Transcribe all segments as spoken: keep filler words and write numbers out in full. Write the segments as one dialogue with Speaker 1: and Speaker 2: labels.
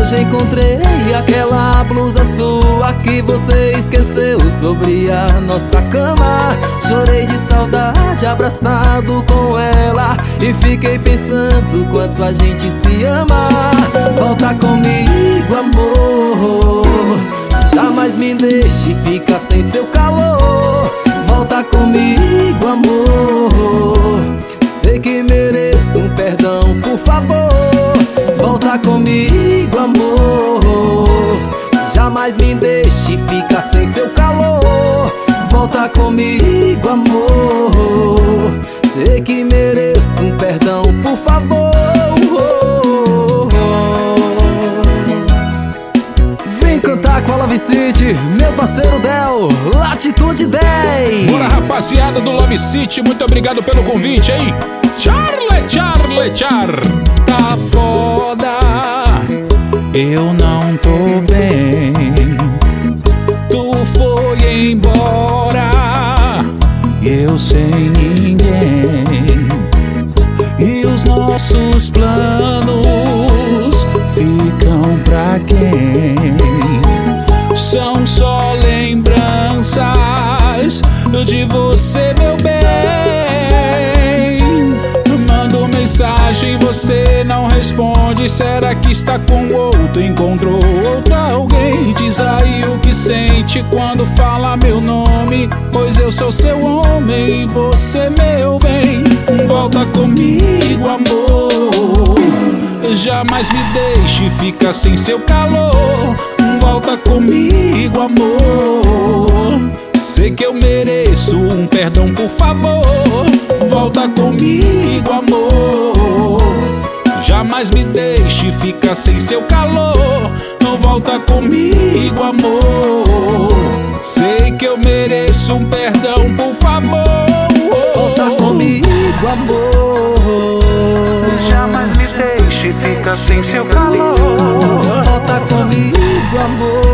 Speaker 1: Hoje encontrei aquela blusa sua que você esqueceu sobre a nossa cama. Chorei de saudade abraçado com ela e fiquei pensando quanto a gente se ama. Volta comigo, amor, jamais me deixe ficar sem seu calor. Volta comigo, amor, sei que mereço um perdão, por favor. Volta comigo, amor, jamais me deixe ficar sem seu calor. Volta comigo, amor, sei que mereço um perdão, por favor. Vem cantar com a Love City, meu parceiro Del, Latitude dez.
Speaker 2: Bora, rapaziada do Love City, muito obrigado pelo convite, hein? Charlie, Charlie, Char.
Speaker 3: Tá foda, eu não tô bem. Tu foi embora e eu sem ninguém. E os nossos planos ficam pra quem? São só lembranças de você, meu bem. Mando mensagem, você não responde. Será que está com outro? Encontrou outra alguém? Diz aí o que sente quando fala meu nome, pois eu sou seu homem, você meu bem. Volta comigo, amor, jamais me deixe ficar sem seu calor. Volta comigo, amor, sei que eu mereço um perdão, por favor. Volta comigo, amor, jamais me deixe ficar sem seu calor. Não volta comigo, amor, sei que eu mereço um perdão, por favor.
Speaker 1: Volta comigo, amor,
Speaker 3: jamais me deixe ficar sem seu calor.
Speaker 1: volta comigo, amor.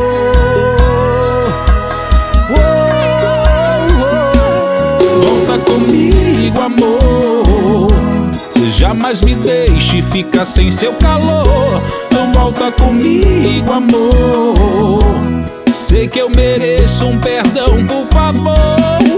Speaker 3: Volta comigo, amor, jamais me deixe ficar sem seu calor. Não volta comigo, amor, sei que eu mereço um perdão, por favor.